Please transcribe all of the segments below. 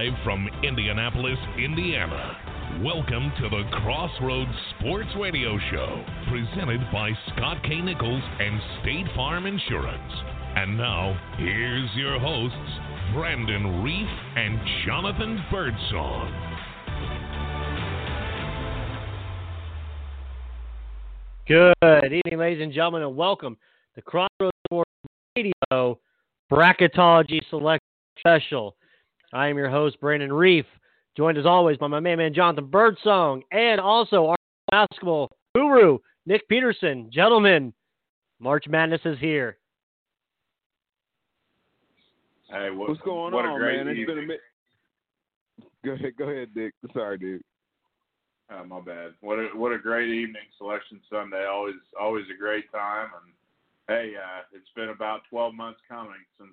Live from Indianapolis, Indiana. Welcome to the Crossroads Sports Radio Show, presented by Scott K. Nichols and State Farm Insurance. And now, here's your hosts, Brandon Reef and Jonathan Birdsong. Good evening, ladies and gentlemen, and welcome to Crossroads Sports Radio Bracketology Select Special. I am your host, Brandon Reef, joined as always by my main man, Jonathan Birdsong, and also our basketball guru, Nick Peterson. Gentlemen, March Madness is here. Hey, what's going on, man? It's been a minute. Go ahead, Nick. Sorry, dude. Oh, my bad. What a great evening, Selection Sunday. Always a great time. And hey, it's been about 12 months coming since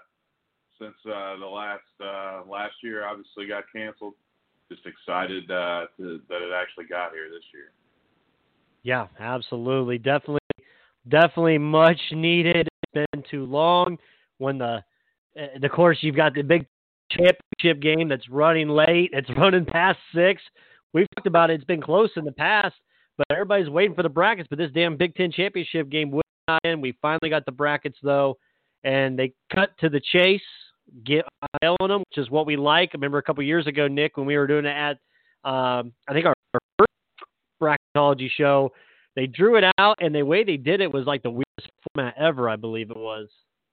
the last year obviously got canceled. Just excited that it actually got here this year. Yeah, absolutely. Definitely much needed. It's been too long. When of course, you've got the big championship game that's running late. It's running past 6. We've talked about it. It's been close in the past, but everybody's waiting for the brackets. But this damn Big Ten championship game would not end. We finally got the brackets, though, and they cut to the chase, get on them, which is what we like. I remember a couple years ago, Nick, when we were doing it at, I think our first bracketology show, they drew it out, and the way they did it was like the weirdest format ever, I believe it was.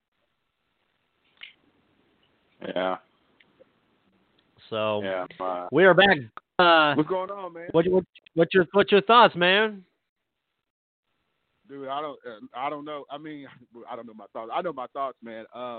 Yeah. So yeah, we are back. What's going on, man? What's your thoughts, man? Dude, I don't know. I mean, I don't know my thoughts. I know my thoughts, man. I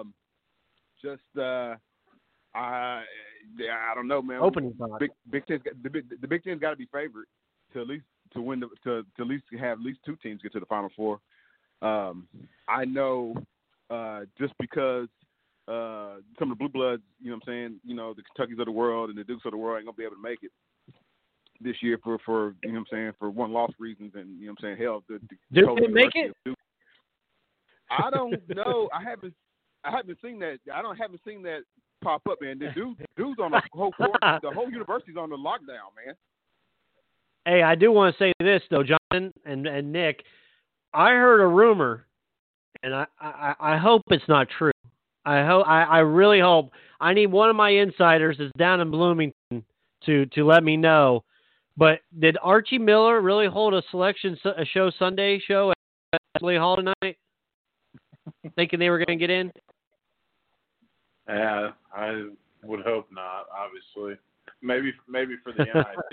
don't know, man. Opening thoughts. Big Ten's the Big Ten's got to be favored to at least at least have at least 2 teams get to the Final Four. I know just because some of the blue bloods, you know what I'm saying, you know, the Kentuckys of the world and the Dukes of the world ain't gonna be able to make it this year for you know what I'm saying, for one loss reasons, and you know what I'm saying, hell, the Duke didn't make it. I don't know. I haven't seen that. Haven't seen that pop up, man. The dude's on the whole court. The whole university's on the lockdown, man. Hey, I do want to say this though, John and Nick. I heard a rumor, and I hope it's not true. I really hope. I need one of my insiders that's down in Bloomington to let me know. But did Archie Miller really hold a Sunday show at Lee Hall tonight, thinking they were going to get in? Yeah, I would hope not. Obviously, maybe for the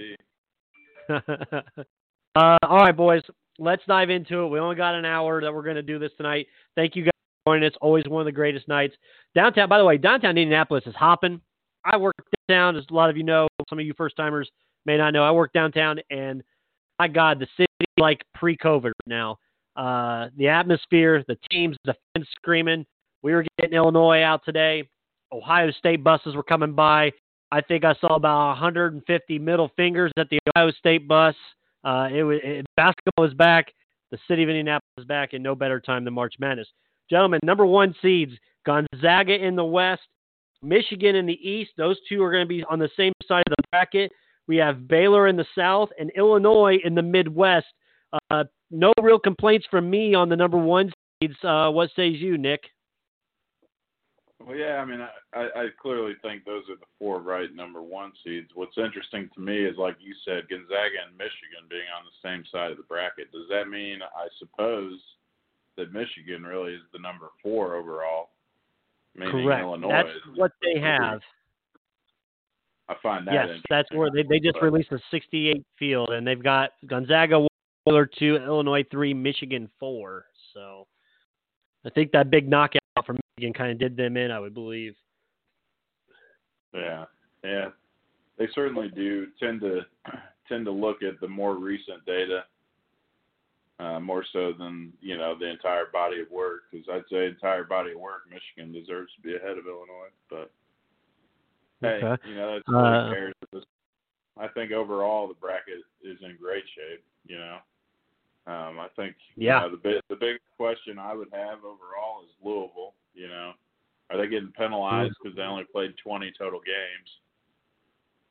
NIT. All right, boys. Let's dive into it. We only got an hour that we're going to do this tonight. Thank you guys. It's always one of the greatest nights. Downtown, by the way, downtown Indianapolis is hopping. I work downtown, as a lot of you know. Some of you first-timers may not know. I work downtown, and my God, the city is like pre-COVID now. The atmosphere, the teams, the fans screaming. We were getting Illinois out today. Ohio State buses were coming by. I think I saw about 150 middle fingers at the Ohio State bus. Basketball is back. The city of Indianapolis is back, and no better time than March Madness. Gentlemen, number 1 seeds, Gonzaga in the West, Michigan in the East. Those two are going to be on the same side of the bracket. We have Baylor in the South and Illinois in the Midwest. No real complaints from me on the number 1 seeds. What says you, Nick? Well, yeah, I mean, I clearly think those are the 4 right number 1 seeds. What's interesting to me is, like you said, Gonzaga and Michigan being on the same side of the bracket. Does that mean, I suppose, that Michigan really is the number 4 overall? Meaning correct. Illinois That's what they have. I find that interesting. That's where they just released a 68 field, and they've got Gonzaga 1, Baylor 2, Illinois 3, Michigan 4. So I think that big knockout from Michigan kind of did them in, I would believe. Yeah. They certainly do tend to look at the more recent data more so than, you know, the entire body of work. Because I'd say entire body of work, Michigan deserves to be ahead of Illinois. But hey, you know, that's what cares. I think overall the bracket is in great shape. You know, I think you know, the big question I would have overall is Louisville. You know, are they getting penalized because they only played 20 total games?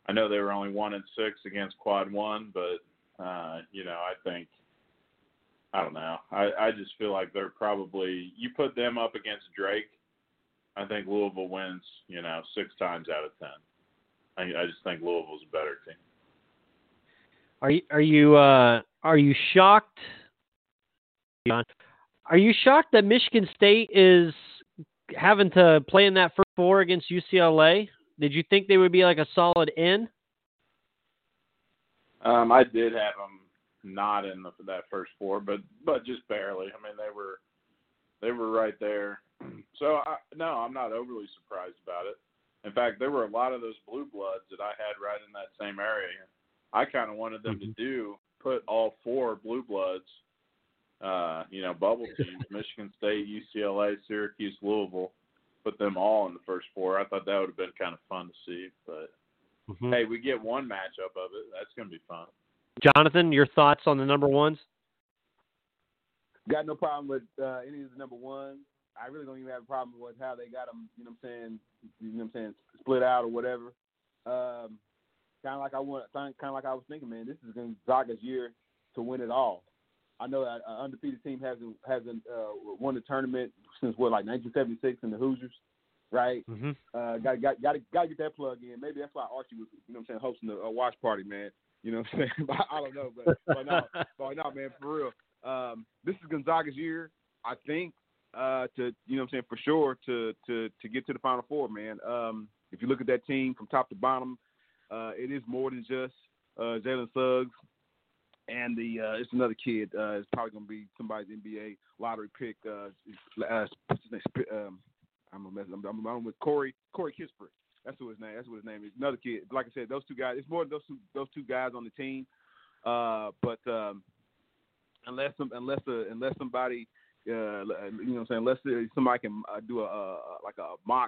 I know they were only 1-6 against Quad 1, but I don't know. I just feel like they're probably, you put them up against Drake, I think Louisville wins, 6 times out of 10. I just think Louisville's a better team. Are you shocked? John, are you shocked that Michigan State is having to play in that first 4 against UCLA? Did you think they would be like a solid in? I did have them not in that first 4, but just barely. I mean, they were right there. So no, I'm not overly surprised about it. In fact, there were a lot of those blue bloods that I had right in that same area. I kind of wanted them to put all 4 blue bloods, bubble teams, Michigan State, UCLA, Syracuse, Louisville, put them all in the first 4. I thought that would have been kind of fun to see, but hey, we get one matchup of it. That's going to be fun. Jonathan, your thoughts on the number 1s? Got no problem with any of the number 1s. I really don't even have a problem with how they got them, split out or whatever. Kind of like I was thinking, man, this is Gonzaga's year to win it all. I know that an undefeated team hasn't won the tournament since 1976 in the Hoosiers, right? Got to get that plug in. Maybe that's why Archie was, hosting a watch party, man. You know what I'm saying? I don't know, but no, man, for real. This is Gonzaga's year, I think, for sure to get to the Final Four, man. If you look at that team from top to bottom, it is more than just Jalen Suggs and it's another kid. It's probably going to be somebody's NBA lottery pick. I'm with Corey Kispert. That's what his name is. Another kid. Like I said, those 2 guys. It's more than those 2 guys on the team. But unless somebody, unless somebody can do a mock.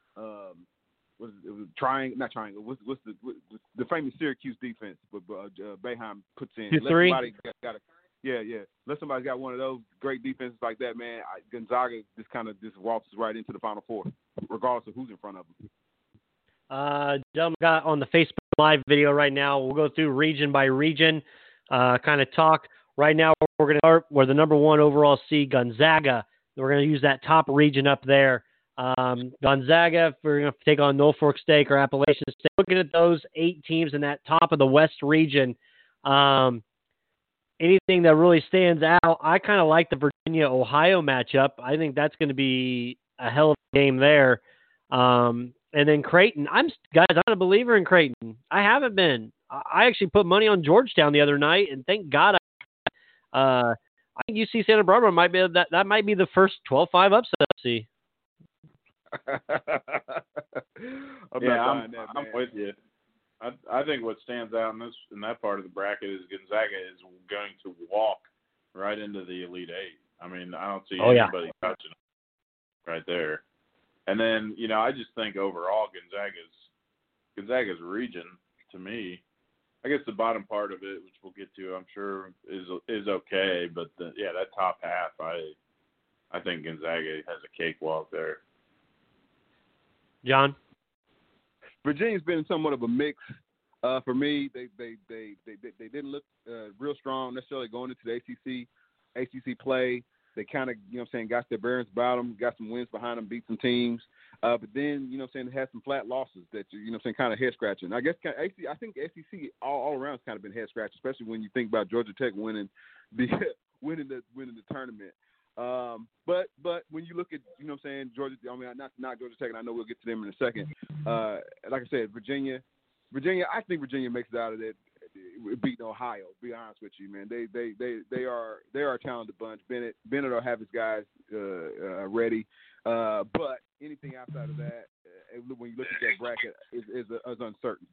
Not triangle. What's the famous Syracuse defense? But Boeheim puts in. 2-3. Unless somebody's got one of those great defenses like that, man, Gonzaga just waltzes right into the Final Four, regardless of who's in front of them. Gentlemen, got on the Facebook Live video right now. We'll go through region by region, kind of talk. Right now, we're going to start where the number 1 overall seed, Gonzaga. We're going to use that top region up there. Gonzaga, we're going to take on Norfolk State or Appalachian State. Looking at those 8 teams in that top of the West region, anything that really stands out, I kind of like the Virginia-Ohio matchup. I think that's going to be a hell of a game there. And then Creighton. I'm not a believer in Creighton. I haven't been. I actually put money on Georgetown the other night, and thank God I think UC Santa Barbara might be that might be the first 12-5 upset. See. I'm with you. I think what stands out in that part of the bracket is Gonzaga is going to walk right into the Elite 8. I mean, I don't see anybody touching it right there. And then, I just think overall Gonzaga's region, to me, I guess the bottom part of it, which we'll get to, I'm sure, is okay. But that top half, I think Gonzaga has a cakewalk there. John? Virginia's been somewhat of a mix for me. They didn't look real strong necessarily going into the ACC play. They kind of, got their bearings about them, got some wins behind them, beat some teams. But then, they had some flat losses that, kind of head-scratching. I guess I think the SEC all around has kind of been head-scratching, especially when you think about Georgia Tech winning the tournament. But when you look at, Georgia, not Georgia Tech, and I know we'll get to them in a second. Like I said, Virginia, I think Virginia makes it out of that. Beating Ohio, be honest with you, man. They are a talented bunch. Bennett will have his guys ready. But anything outside of that, when you look at that bracket, is uncertain.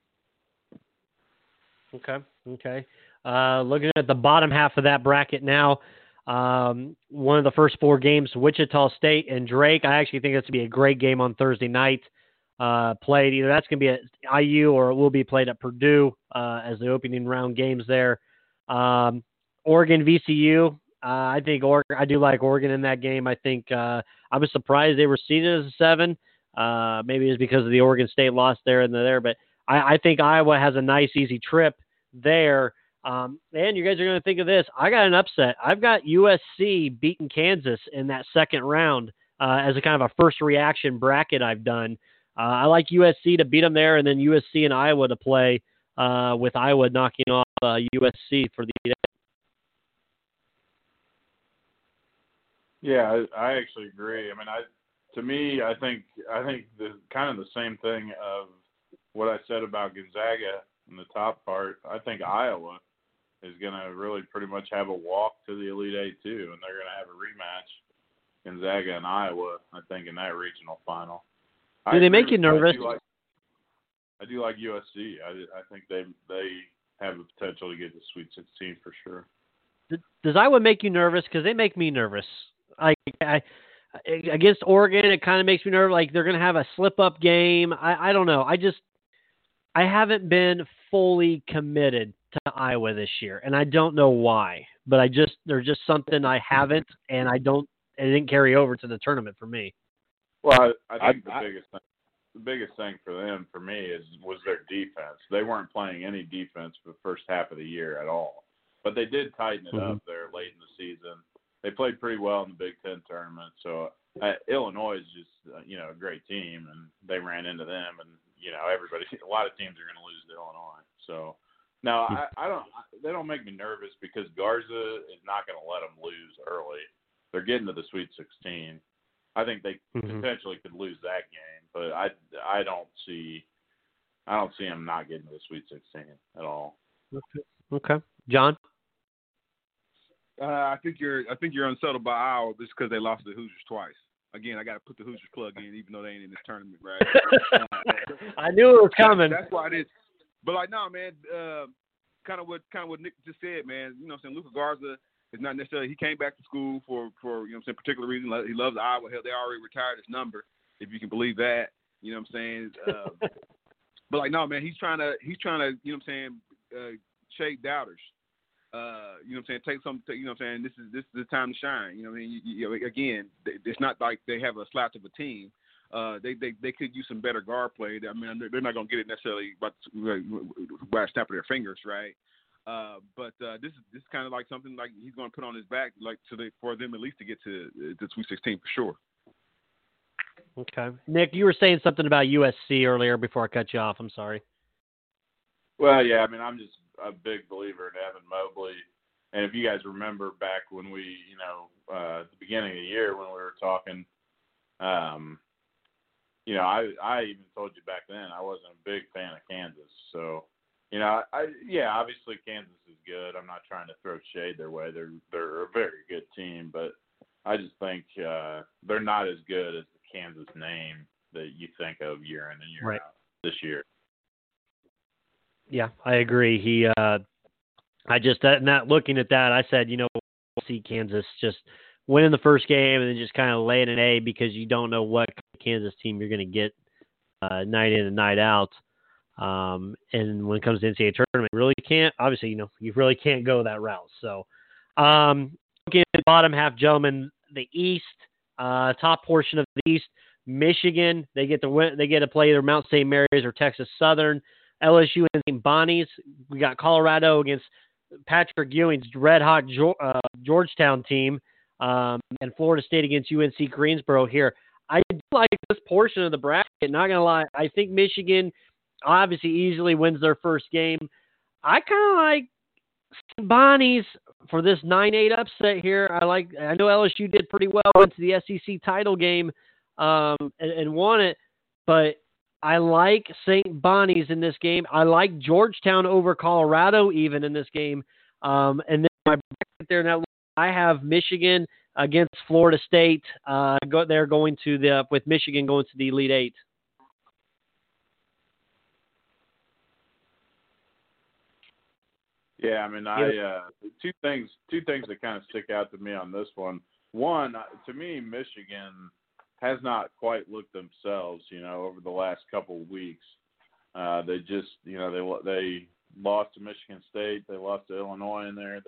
Okay. Looking at the bottom half of that bracket now, one of the first 4 games, Wichita State and Drake. I actually think it's going to be a great game on Thursday night. Played either that's going to be at IU or it will be played at Purdue as the opening round games there. Oregon VCU. I think I do like Oregon in that game. I think I was surprised they were seeded as a 7. Maybe it's because of the Oregon State loss there and there, but I think Iowa has a nice, easy trip there. And you guys are going to think of this. I got an upset. I've got USC beating Kansas in that second round as a kind of a first reaction bracket I've done. I like USC to beat them there, and then USC and Iowa to play with Iowa knocking off USC for the. Yeah, I actually agree. I mean, I think the kind of the same thing of what I said about Gonzaga in the top part. I think Iowa is going to really pretty much have a walk to the Elite Eight too, and they're going to have a rematch, Gonzaga and Iowa, I think, in that regional final. Do they make you nervous? I do like USC. I think they have the potential to get to Sweet 16 for sure. Does Iowa make you nervous? Because they make me nervous. Against Oregon, it kind of makes me nervous. Like they're going to have a slip-up game. I don't know. I haven't been fully committed to Iowa this year, and I don't know why. But there's just something I haven't, and it didn't carry over to the tournament for me. Well, I think the biggest thing for them, for me, was their defense. They weren't playing any defense for the first half of the year at all, but they did tighten it up there late in the season. They played pretty well in the Big Ten tournament. So Illinois is just a great team, and they ran into them, and a lot of teams are going to lose to Illinois. So now they don't make me nervous because Garza is not going to let them lose early. They're getting to the Sweet 16. I think they potentially could lose that game, but I don't see them not getting to the Sweet 16 at all. Okay. John? I think you're unsettled by Iowa just because they lost to the Hoosiers twice. Again, I got to put the Hoosiers plug in, even though they ain't in this tournament, right? I knew it was coming. That's why it is. But no, man. Kind of what Nick just said, man. Luka Garza is not necessarily. He came back to school for particular reason. He loves Iowa. Hell, they already retired his number, if you can believe that. You know what I'm saying? But no, man. He's trying to. Shake doubters. Take some. This is the time to shine. Again, it's not like they have a slouch of a team. They could use some better guard play. I mean, they're not going to get it necessarily by a snap of their fingers, right? But this is kind of like something like he's going to put on his back, like for them at least to get to the Sweet 16 for sure. Okay, Nick, you were saying something about USC earlier before I cut you off. I'm sorry. Well, yeah, I mean, I'm just a big believer in Evan Mobley. And if you guys remember back when we, at the beginning of the year when we were talking, I even told you back then I wasn't a big fan of Kansas. So, obviously Kansas is good. I'm not trying to throw shade their way. They're a very good team, but I just think they're not as good as the Kansas name that you think of year in and year out this year. Yeah, I agree. Not looking at that, I said, we'll see Kansas just winning the first game and then just kind of laying an A because you don't know what Kansas team you're going to get night in and night out. And when it comes to NCAA tournament, you really can't. Obviously, you really can't go that route. So, looking at the bottom half, gentlemen, the East, top portion of the East, Michigan, they get to win. They get to play either Mount St. Mary's or Texas Southern. LSU and St. Bonnie's. We got Colorado against Patrick Ewing's red-hot Georgetown team, and Florida State against UNC Greensboro here. I do like this portion of the bracket, not going to lie. I think Michigan obviously easily wins their first game. I kind of like St. Bonnie's for this 9-8 upset here. I know LSU did pretty well into the SEC title game and won it, but I like St. Bonnie's in this game. I like Georgetown over Colorado even in this game. And then my bracket there now, I have Michigan against Florida State. They're going to with Michigan going to the Elite Eight. Yeah, I mean, two things that kind of stick out to me on this one. One, to me, Michigan has not quite looked themselves, over the last couple of weeks. They just, they lost to Michigan State. They lost to Illinois in there.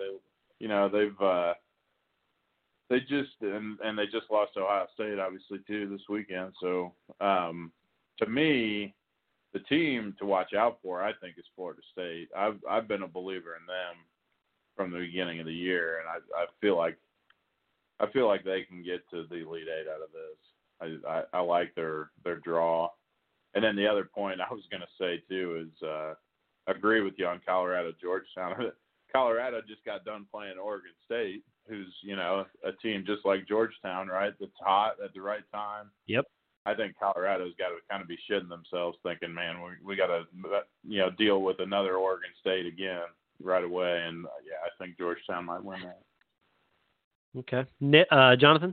They just lost to Ohio State, obviously, too, this weekend. So, to me, the team to watch out for, I think, is Florida State. I've been a believer in them from the beginning of the year, and I feel like they can get to the Elite Eight out of this. I like their draw. And then the other point I was going to say too is agree with you on Colorado Georgetown. Colorado just got done playing Oregon State, who's, you know, a team just like Georgetown, right? That's hot at the right time. Yep. I think Colorado's got to kind of be shitting themselves, thinking, man, we got to, you know, deal with another Oregon State again right away. And yeah, I think Georgetown might win that. Okay, Jonathan.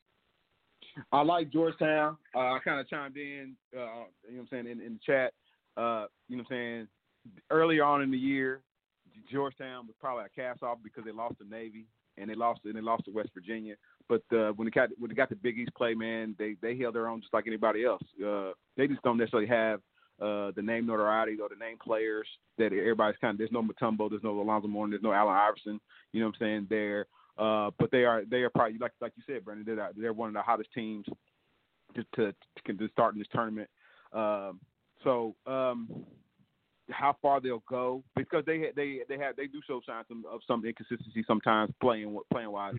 I like Georgetown. I kind of chimed in, you know what I'm saying, in the chat. You know what I'm saying, earlier on in the year, Georgetown was probably a cast off because they lost to Navy and they lost to West Virginia. But when they got the Big East play, man, they held their own just like anybody else. They just don't necessarily have the name notoriety or the name players that everybody's kind of. There's no Mutombo, there's no Alonzo Mourning, there's no Allen Iverson. You know what I'm saying? There. But they are probably like you said, Brandon. They're one of the hottest teams to start in this tournament. So how far they'll go, because they do show signs of some inconsistency sometimes playing wise,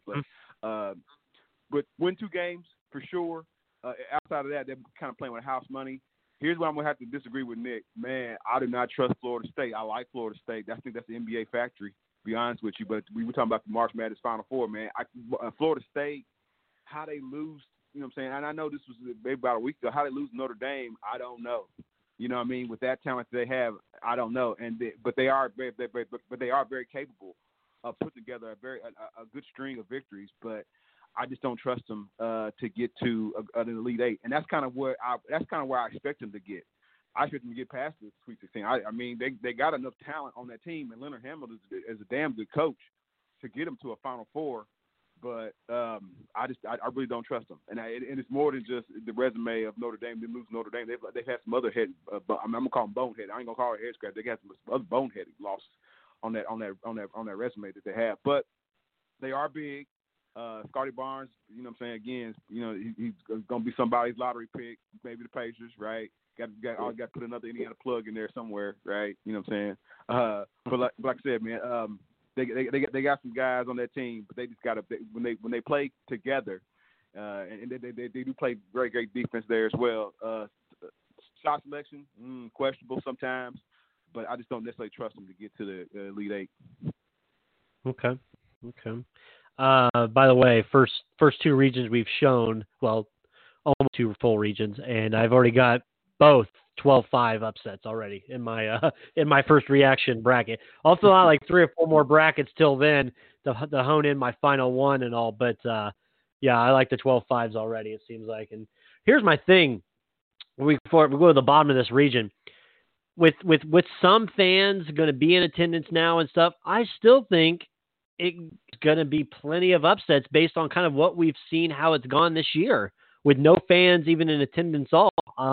but win 2 games for sure. Outside of that, they're kind of playing with house money. Here's where I'm gonna have to disagree with Nick. Man, I do not trust Florida State. I like Florida State. I think that's the NBA factory. Be honest with you, but we were talking about the March Madness Final Four, man. Florida State, how they lose, you know what I'm saying? And I know this was maybe about a week ago. How they lose Notre Dame, I don't know. You know what I mean? With that talent they have, I don't know. But they are very capable of putting together a good string of victories. But I just don't trust them to get to an Elite Eight, and that's kind of where I expect them to get. I expect them to get past the Sweet 16. I mean, they got enough talent on that team, and Leonard Hamilton is a damn good coach to get them to a Final Four. But I really don't trust them, and it's more than just the resume of Notre Dame. They lose Notre Dame. They've had some other head. I'm gonna call them bonehead. I ain't gonna call it head scratch. They got some other bonehead losses on that resume that they have. But they are big. Scotty Barnes, you know what I'm saying, again, you know, he's going to be somebody's lottery pick, maybe the Pacers, right? Got to put another Indiana plug in there somewhere, right? You know what I'm saying? But like I said, man, they got some guys on that team, but they just got to, when they play together, and they do play very great defense there as well. Shot selection, questionable sometimes, but I just don't necessarily trust them to get to the Elite Eight. Okay. By the way, first 2 regions we've shown, well, almost 2 full regions, and I've already got both 12-5 upsets already in my first reaction bracket. I'll fill out like 3 or 4 more brackets till then to hone in my final one and all. But yeah, I like the 12-5s already. It seems like. And here's my thing: before we go to the bottom of this region, with some fans going to be in attendance now and stuff, I still think it's going to be plenty of upsets based on kind of what we've seen, how it's gone this year with no fans even in attendance all.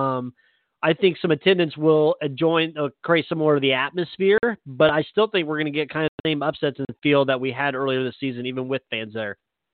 I think some attendance will create some more of the atmosphere, but I still think we're going to get kind of the same upsets in the field that we had earlier this season, even with fans there.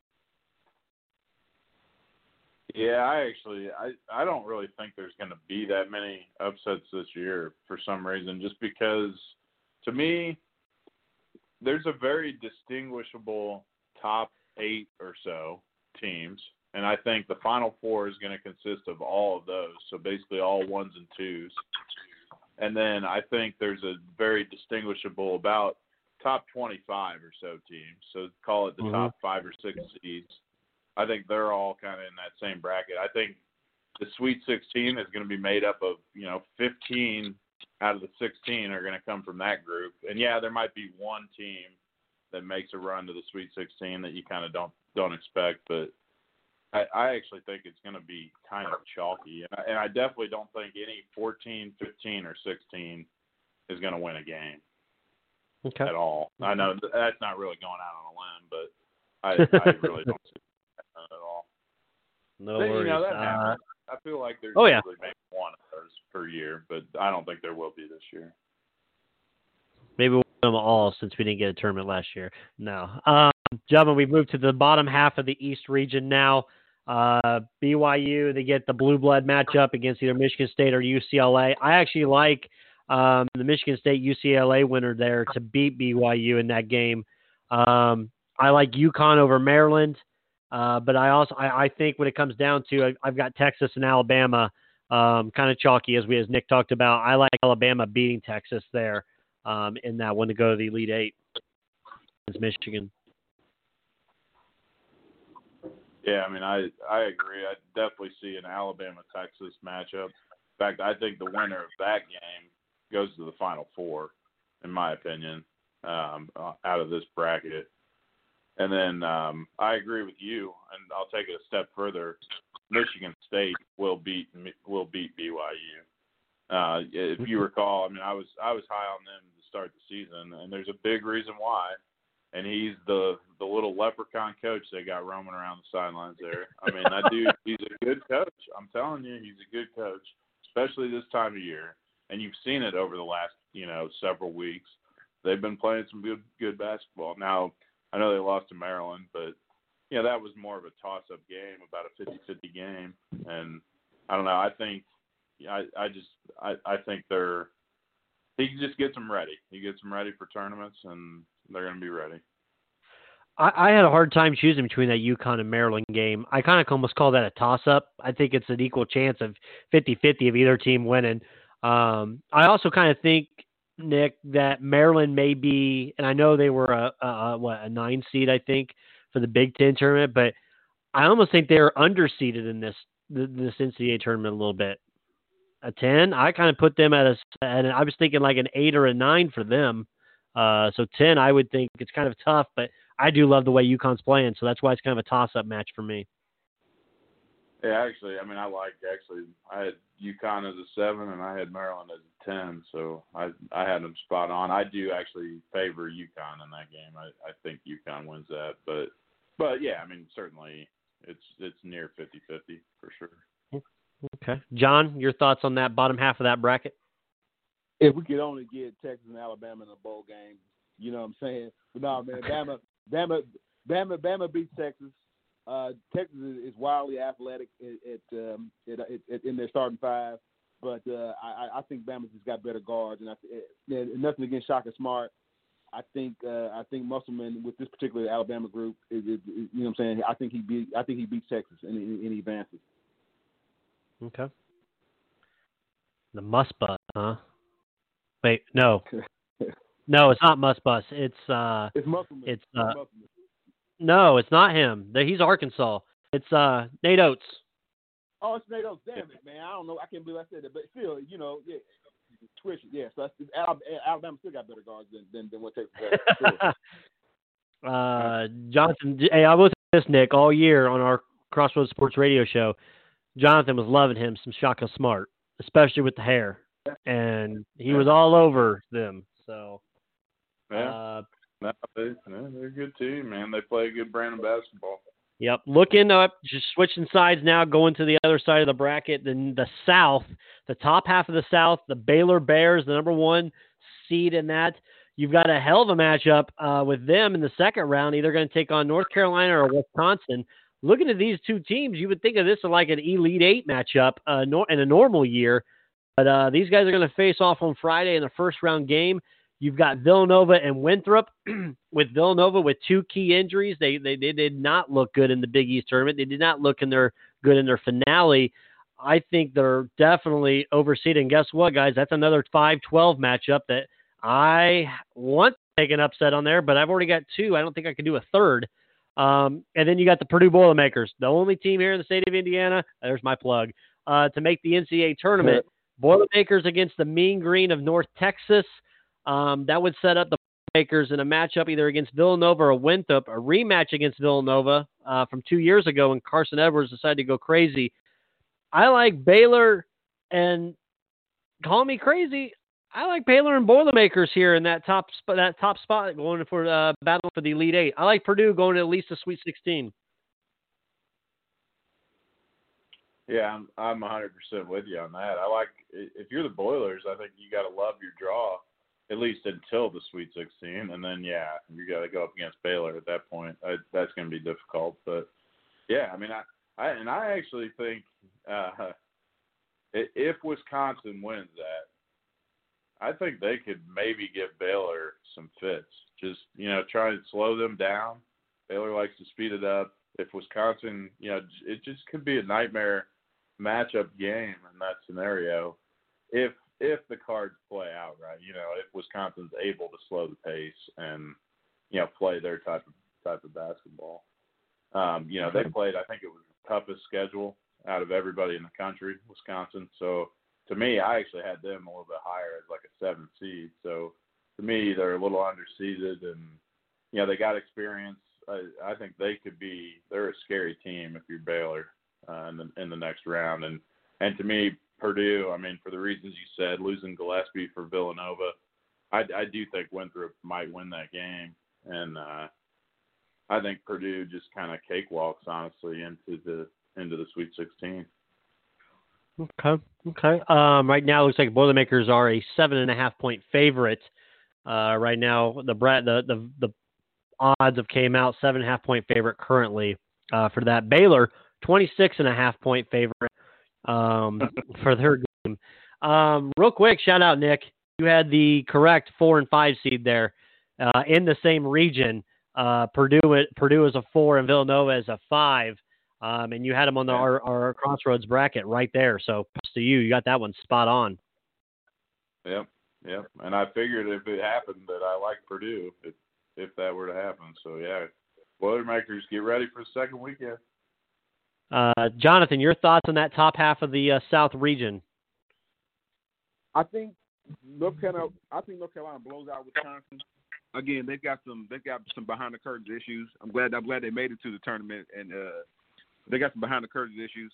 Yeah, I don't really think there's going to be that many upsets this year for some reason, just because to me, there's a very distinguishable top 8 or so teams, and I think the Final Four is going to consist of all of those, so basically all 1s and 2s. And then I think there's a very distinguishable about top 25 or so teams, so call it the top 5 or 6 seeds. I think they're all kind of in that same bracket. I think the Sweet 16 is going to be made up of, 15 out of the 16 are going to come from that group. And yeah, there might be one team that makes a run to the Sweet 16 that you kind of don't expect, but I actually think it's going to be kind of chalky. And I definitely don't think any 14, 15, or 16 is going to win a game at all. I know that's not really going out on a limb, but I really don't see that at all. No worries. That happens. I feel like there's usually maybe one of those per year, but I don't think there will be this year. Maybe we'll win them all since we didn't get a tournament last year. No. Gentlemen, we've moved to the bottom half of the East region now. BYU, they get the blue blood matchup against either Michigan State or UCLA. I actually like the Michigan State UCLA winner there to beat BYU in that game. I like UConn over Maryland, but I think when it comes down to, I've got Texas and Alabama kind of chalky as Nick talked about. I like Alabama beating Texas there in that one to go to the Elite Eight against Michigan. Yeah, I mean, I agree. I definitely see an Alabama-Texas matchup. In fact, I think the winner of that game goes to the Final Four, in my opinion, out of this bracket. And then I agree with you, and I'll take it a step further. Michigan State will beat BYU. If you recall, I mean, I was high on them to start the season, and there's a big reason why. And he's the little leprechaun coach they got roaming around the sidelines there. I mean, that dude, he's a good coach. I'm telling you, he's a good coach, especially this time of year. And you've seen it over the last, several weeks. They've been playing some good basketball. Now, I know they lost to Maryland, but, that was more of a toss-up game, about a 50-50 game. And I don't know. I think he just gets them ready. He gets them ready for tournaments, and they're going to be ready. I had a hard time choosing between that UConn and Maryland game. I kind of almost call that a toss-up. I think it's an equal chance of 50-50 of either team winning. I also kind of think, Nick, that Maryland may be, and I know they were a 9 seed, I think, for the Big Ten tournament, but I almost think they're underseeded in this NCAA tournament a little bit. A 10, I kind of put them and I was thinking like an 8 or a 9 for them. So 10, I would think it's kind of tough, but I do love the way UConn's playing, so that's why it's kind of a toss-up match for me. Yeah, actually, I mean, I had UConn as a 7, and I had Maryland as a 10, so I had them spot on. I do actually favor UConn in that game. I think UConn wins that, but yeah, I mean, certainly it's near 50-50 for sure. Okay. John, your thoughts on that bottom half of that bracket? If we could only get Texas and Alabama in a bowl game, you know what I'm saying? But no, man, Bama beats Texas. Texas is wildly athletic in their starting 5, but I think Bama's just got better guards, and nothing against Shaka Smart. I think Musselman with this particular Alabama group is you know what I'm saying. I think he beats Texas and he advances. Okay. The Muss Bus, huh? Wait, no. No, it's not Muss Bus. It's Musselman. Musselman. No, it's not him. He's Arkansas. It's Nate Oates. Oh, it's Nate Oates. Damn it, man. I don't know. I can't believe I said that. But still, yeah. Twitch it. Yeah, so Alabama still got better guards than what Texas has. Sure. Jonathan, hey, I will say this, Nick, all year on our Crossroads Sports Radio show, Jonathan was loving him some Shaka Smart, especially with the hair. And he was all over them. So, yeah. They're a good team, man. They play a good brand of basketball. Yep. Looking up, just switching sides now, going to the other side of the bracket. Then the South, the top half of the South, the Baylor Bears, the number 1 seed in that. You've got a hell of a matchup with them in the second round. Either going to take on North Carolina or Wisconsin. Looking at these two teams, you would think of this as like an Elite Eight matchup in a normal year. But these guys are going to face off on Friday in the first round game. You've got Villanova and Winthrop. With Villanova with 2 key injuries, they did not look good in the Big East tournament. They did not look good in their finale. I think they're definitely overseeded. And guess what, guys? That's another 5-12 matchup that I want to take an upset on there, but I've already got 2. I don't think I can do a third. And then you got the Purdue Boilermakers, the only team here in the state of Indiana. There's my plug to make the NCAA tournament. Boilermakers against the Mean Green of North Texas. That would set up the Boilermakers in a matchup either against Villanova or Winthrop, a rematch against Villanova from 2 years ago when Carson Edwards decided to go crazy. I like Baylor, and call me crazy, I like Baylor and Boilermakers here in that top spot going for battle for the Elite Eight. I like Purdue going to at least the Sweet 16. Yeah, I'm 100% with you on that. I like, if you're the Boilers, I think you got to love your draw, at least until the Sweet 16, and then, yeah, you got to go up against Baylor at that point. That's going to be difficult. But, yeah, I mean, I actually think if Wisconsin wins that, I think they could maybe give Baylor some fits. Just, try and slow them down. Baylor likes to speed it up. If Wisconsin, it just could be a nightmare matchup game in that scenario. If the cards play out right, if Wisconsin's able to slow the pace and, play their type of basketball. They played, I think it was the toughest schedule out of everybody in the country, Wisconsin. So to me, I actually had them a little bit higher as like a 7 seed. So to me, they're a little underseeded and, they got experience. I think they're a scary team if you're Baylor in the next round. And to me, Purdue, for the reasons you said, losing Gillespie for Villanova, I do think Winthrop might win that game. And I think Purdue just kind of cakewalks, honestly, into the Sweet 16. Okay. Right now, it looks like Boilermakers are a 7.5-point favorite. Right now, the odds have came out 7.5-point favorite currently for that. Baylor 26.5-point favorite for their game. Real quick, shout out Nick. You had the correct 4 and 5 seed there in the same region. Purdue is a 4 and Villanova is a 5. And you had them on our Crossroads bracket right there. So props to you. You got that one spot on. Yep. And I figured if it happened that I like Purdue if that were to happen. So, yeah, Boilermakers, get ready for the second weekend. Jonathan, your thoughts on that top half of the South region? I think North Carolina blows out Wisconsin. Again, they've got some behind the curtains issues. I'm glad they made it to the tournament, and they got some behind the curtains issues.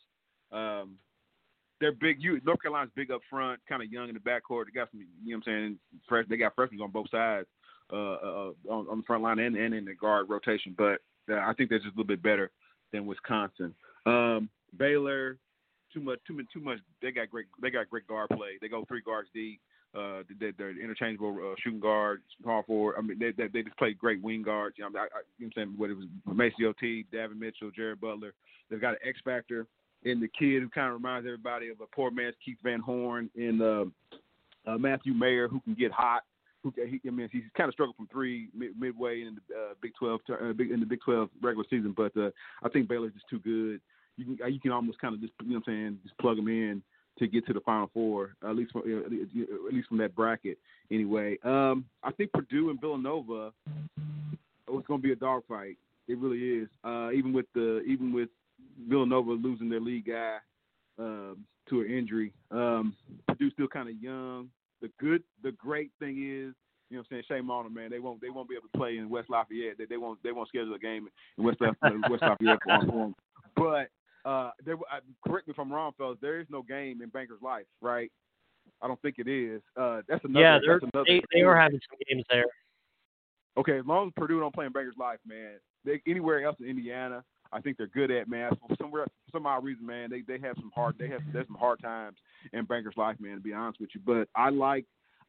They're big. North Carolina's big up front, kind of young in the backcourt. They got some, they got freshmen on both sides, on the front line and in the guard rotation. But I think they're just a little bit better than Wisconsin. Baylor, too much. They got great guard play. They go 3 guards deep. They're interchangeable shooting guards, small forward. They just play great wing guards. What it was Maceo T, Davin Mitchell, Jared Butler. They've got an X factor in the kid who kind of reminds everybody of a poor man's Keith Van Horn and Matthew Mayer, who can get hot. He's kind of struggled from 3 midway in the Big 12 in the Big 12 regular season, but I think Baylor's just too good. You can almost kind of just just plug them in to get to the Final Four, at least from that bracket. Anyway, I think Purdue and Villanova, it's going to be a dogfight. It really is. Even with Villanova losing their lead guy to an injury, Purdue's still kind of young. The great thing is, shame on them, man. They won't be able to play in West Lafayette. They won't schedule a game in West Lafayette for them. But correct me if I'm wrong, fellas. There is no game in Bankers Life, right? I don't think it is. That's another. Yeah, they are having some games there. Okay, as long as Purdue don't play in Bankers Life, man. Anywhere else in Indiana, I think they're good at, man. For some odd reason, man, there's some hard times in Bankers Life, man. To be honest with you, but I like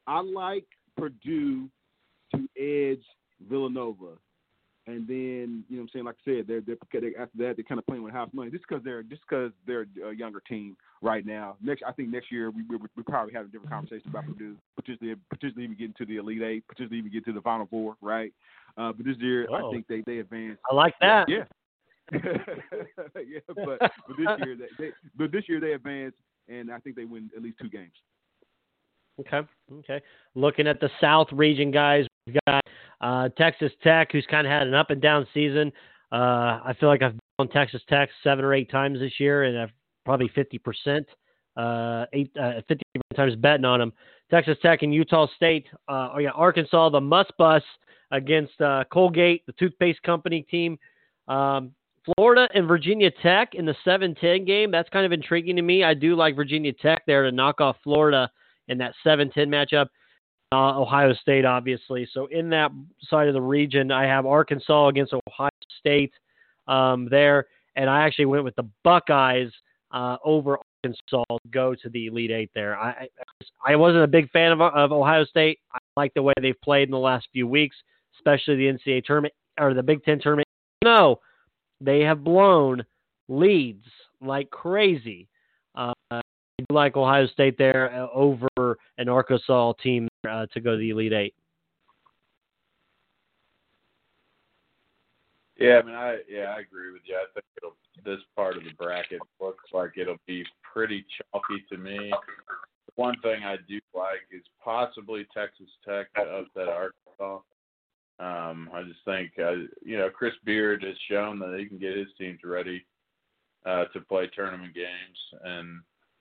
Purdue to edge Villanova. And then, like I said, they're after that they're kind of playing with house money just because they're a younger team right now. I think next year we probably have a different conversation about Purdue, potentially even getting to the Elite Eight, potentially even get to the Final Four, right? But this year I think they advanced. I like that. Yeah. Yeah, but this year they advanced, and I think they win at least 2 games. Okay. Looking at the South region, guys, we've got Texas Tech, who's kind of had an up and down season. I feel like I've been on Texas Tech 7 or 8 times this year, and I've probably 50%, 50 times betting on them. Texas Tech and Utah State. Arkansas, the must bus against Colgate, the toothpaste company team. Florida and Virginia Tech in the 7-10 game. That's kind of intriguing to me. I do like Virginia Tech there to knock off Florida in that 7-10 matchup. Ohio State, obviously. So in that side of the region, I have Arkansas against Ohio State there. And I actually went with the Buckeyes over Arkansas to go to the Elite Eight there. I wasn't a big fan of Ohio State. I like the way they've played in the last few weeks, especially the NCAA tournament or the Big Ten tournament. No, they have blown leads like crazy. I do like Ohio State there over an Arkansas team to go to the Elite Eight. Yeah, I agree with you. I think this part of the bracket looks like it'll be pretty chalky to me. The one thing I do like is possibly Texas Tech to upset Arkansas. I just think, Chris Beard has shown that he can get his teams ready to play tournament games. And,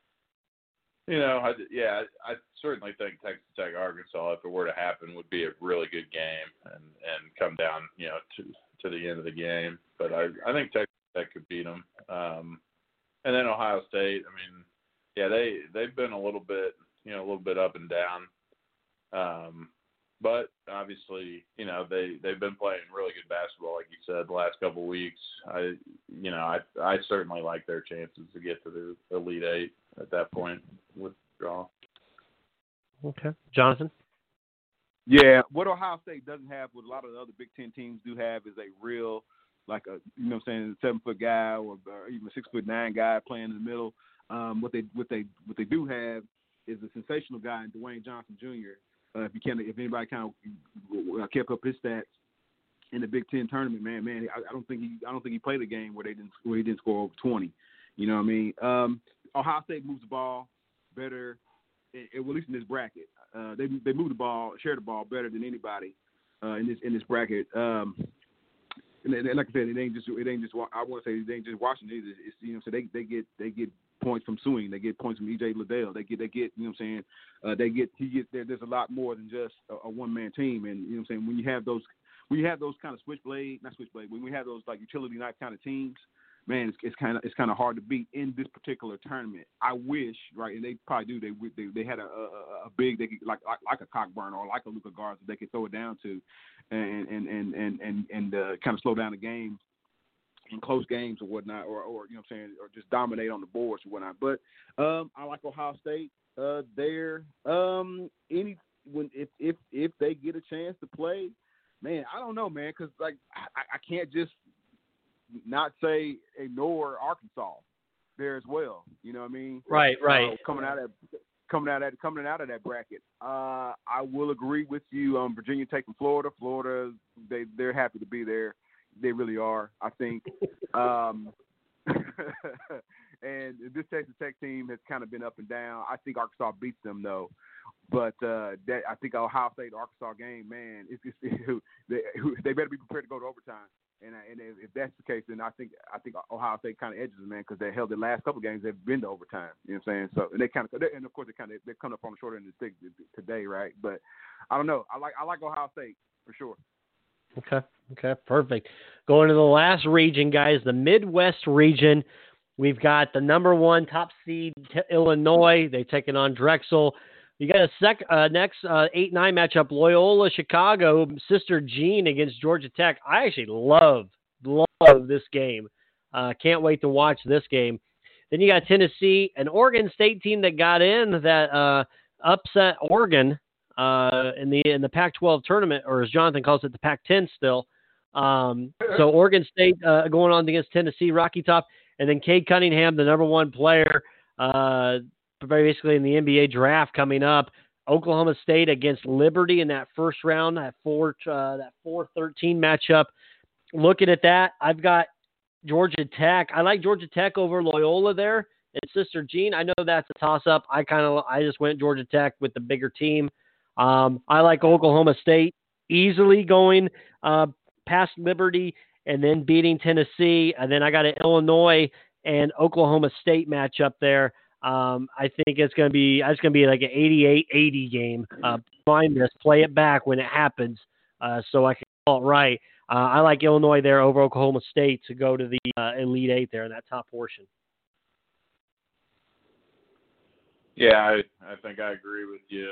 I certainly think Texas Tech Arkansas, if it were to happen, would be a really good game and come down, to the end of the game. But I think Texas Tech could beat them. And then Ohio State, they've been a little bit up and down. But obviously, they've been playing really good basketball, like you said, the last couple of weeks. I certainly like their chances to get to the Elite Eight at that point with draw. Okay, Jonathan. Yeah, what Ohio State doesn't have, what a lot of the other Big Ten teams do have, is a real, 7-foot guy or even a 6'9" guy playing in the middle. What they do have is a sensational guy in Dwayne Johnson Jr. If anybody kind of kept up his stats in the Big Ten tournament, man, I don't think he played a game where he didn't score over 20. You know what I mean? Ohio State moves the ball better, at least in this bracket. They move the ball, share the ball better than anybody in this bracket. And like I said, it ain't just. I want to say it ain't just Washington either. It's, so they get points from Sewing. They get points from E.J. Liddell. They get. You know what I'm saying? There's a lot more than just a one-man team. And you know what I'm saying? When you have those kind of when we have those like utility night kind of teams, man, it's kind of hard to beat in this particular tournament. I wish, right, and they probably do. They had a big, they could, like a Cockburn or like a Luka Garza, they could throw it down to, and kind of slow down the game in close games or whatnot, or you know what I'm saying, or just dominate on the boards or whatnot. But I like Ohio State there. If they get a chance to play, man, I don't know, man, because like I can't just not say ignore Arkansas there as well. You know what I mean? Right. Coming out of that bracket, I will agree with you. Virginia taking Florida. Florida, they're happy to be there. They really are. I think. And this Texas Tech team has kind of been up and down. I think Arkansas beats them though. But I think Ohio State Arkansas game, man, they better be prepared to go to overtime. And if that's the case, then I think Ohio State kind of edges them, man, because they held the last couple of games. They've been to overtime. You know what I'm saying? So and of course they're coming up on the short end of the stick today, right? But I don't know. I like Ohio State for sure. Okay, perfect. Going to the last region, guys, the Midwest region. We've got the number 1 top seed Illinois. They're taking on Drexel. You got a next 8-9 matchup, Loyola Chicago, Sister Jean against Georgia Tech. I actually love this game. Can't wait to watch this game. Then you got Tennessee, an Oregon State team that got in that upset Oregon in the Pac-12 tournament, or as Jonathan calls it, the Pac-10 still. So Oregon State going on against Tennessee, Rocky Top, and then Cade Cunningham, the number 1 player, basically in the NBA draft coming up. Oklahoma State against Liberty in that first round, that 4-13 matchup. Looking at that, I've got Georgia Tech. I like Georgia Tech over Loyola there. And Sister Jean, I know that's a toss-up. I just went Georgia Tech with the bigger team. I like Oklahoma State easily going past Liberty and then beating Tennessee. And then I got an Illinois and Oklahoma State matchup there. I think it's going to be like an 88-80 game. Find this, play it back when it happens, so I can call it right. I like Illinois there over Oklahoma State to go to the Elite Eight there in that top portion. Yeah, I think I agree with you.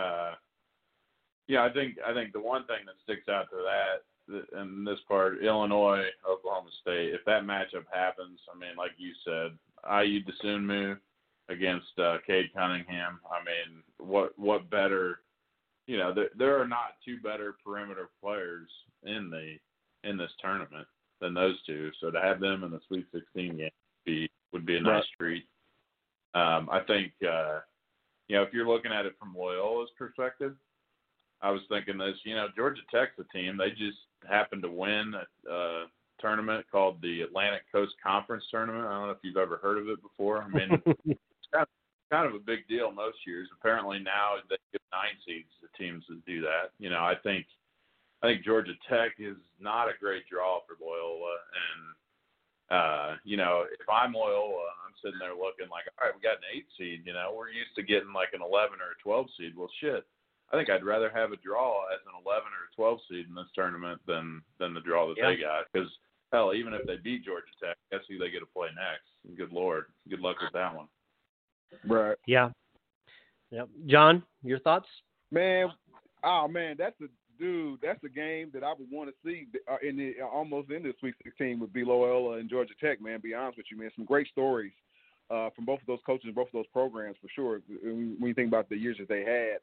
I think the one thing that sticks out to that in this part, Illinois, Oklahoma State, if that matchup happens, I mean, like you said, Ayu Dosunmu against Cade Cunningham. I mean, what better? There are not 2 better perimeter players in this tournament than those two. So to have them in the Sweet 16 game, would be a nice treat. I think if you're looking at it from Loyola's perspective, I was thinking this. Georgia Tech's a team. They just happened to win a tournament called the Atlantic Coast Conference Tournament. I don't know if you've ever heard of it before. I mean, it's kind of a big deal most years. Apparently now they give 9 seeds to teams that do that. I think Georgia Tech is not a great draw for Loyola, and if I'm Loyola, I'm sitting there looking like, all right, we got an 8 seed. We're used to getting like an 11 or a 12 seed. Well, shit, I think I'd rather have a draw as an 11 or a 12 seed in this tournament than the draw that they got. Because hell, even if they beat Georgia Tech, guess who they get to play next? Good Lord, good luck with that one. Right. Yeah. Yep. John, your thoughts? Man, that's a game that I would want to see almost in the Sweet 16 would be Loyola and Georgia Tech, man. Be honest with you, man. Some great stories from both of those coaches, both of those programs for sure. When you think about the years that they had,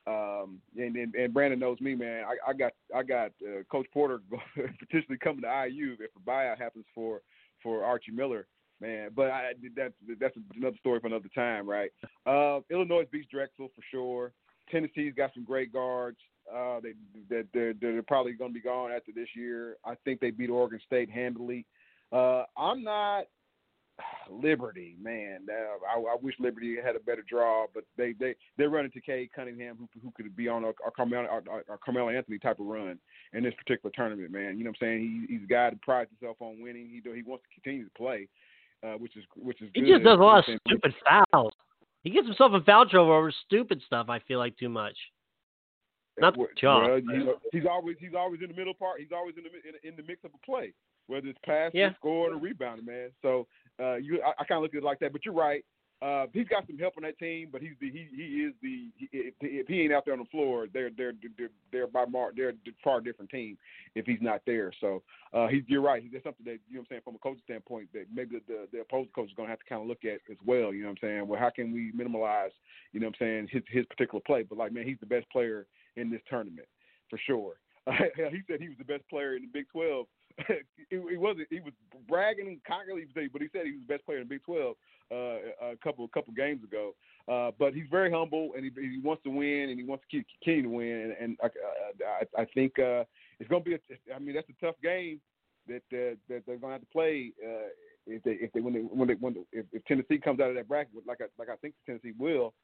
and Brandon knows me, man. I got Coach Porter potentially coming to IU if a buyout happens for Archie Miller. Man, but that's another story for another time, right? Illinois beats Drexel for sure. Tennessee's got some great guards. They're probably going to be gone after this year. I think they beat Oregon State handily. I'm not Liberty, man. I wish Liberty had a better draw, but they're running to Cade Cunningham, who could be on a Carmelo Anthony type of run in this particular tournament, man. You know what I'm saying? He's a guy that prides himself on winning. He wants to continue to play. Which is he good. just does a lot of stupid fouls. He gets himself in foul trouble over stupid stuff. I feel like too much. Not John. Well, he's always in the middle part. He's always in the mix of a play, whether it's passing, scoring, or rebounding, man. So I kind of look at it like that. But you're right. He's got some help on that team, but if he ain't out there on the floor, they're by they're a far different team if he's not there. So you're right. There's something that, you know what I'm saying, from a coaching standpoint that maybe the opposing coach is going to have to kind of look at as well. You know what I'm saying? Well, how can we minimize, you know what I'm saying, his particular play? But like, man, he's the best player in this tournament for sure. He said he was the best player in the Big 12. He was bragging and cockily, but he said he was the best player in the Big 12 a couple games ago. But he's very humble, and he wants to win, and he wants to continue to win. And I think it's going to be that's a tough game that they're going to have to play if Tennessee comes out of that bracket, like I think Tennessee will.